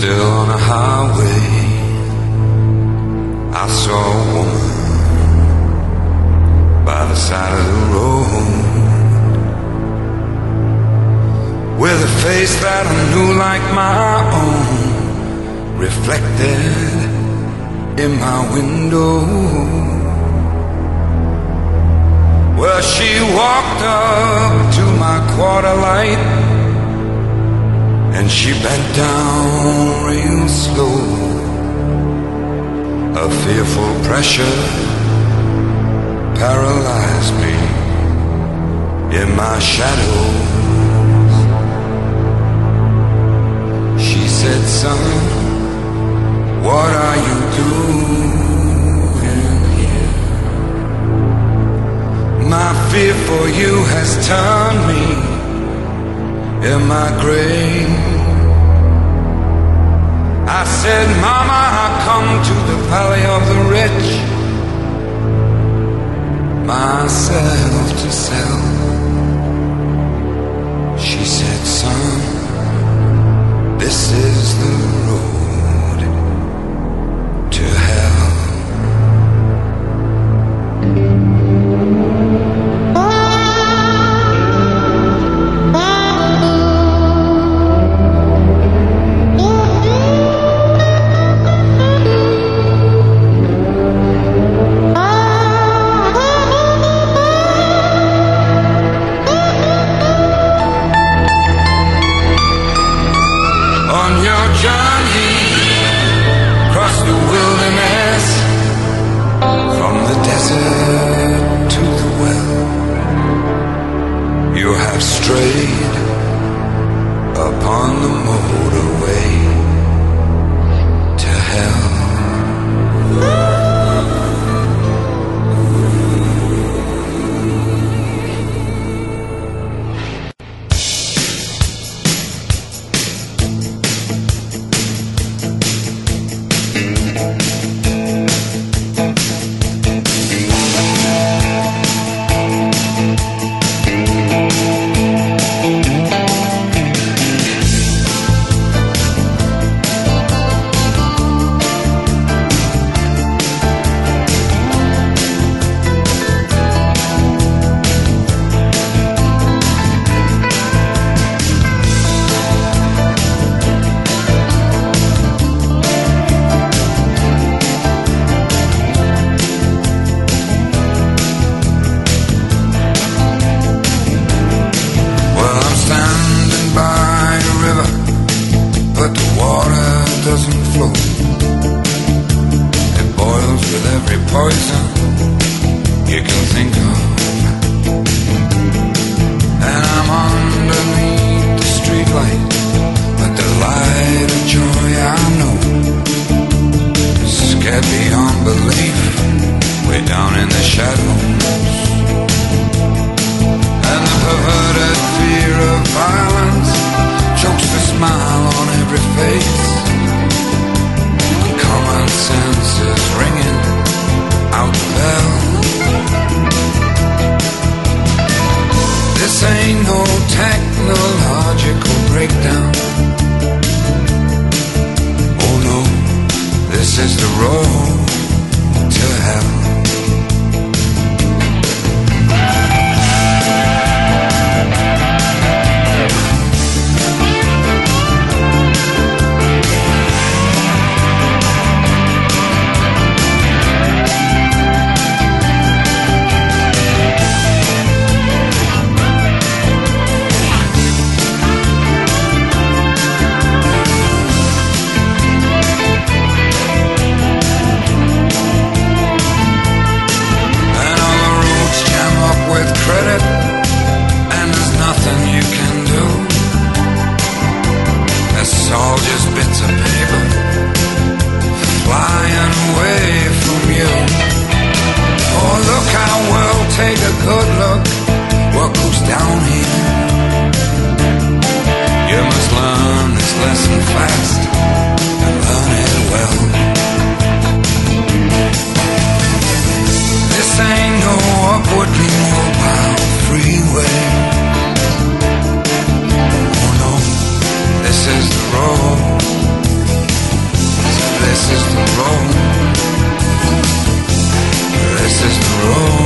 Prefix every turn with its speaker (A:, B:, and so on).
A: Still on a highway, I saw a woman by the side of the road, with a face that I knew like my own, reflected in my window. Well, she walked up to my quarter light, and she bent down real slow. A fearful pressure paralyzed me in my shadows. She said, son, what are you doing here? My fear for you has turned me in my grave. I said, Mama, I come to the valley of the rich, myself to sell. She said, son, this is the road to hell.
B: This is the road
A: This is the road. This is the road.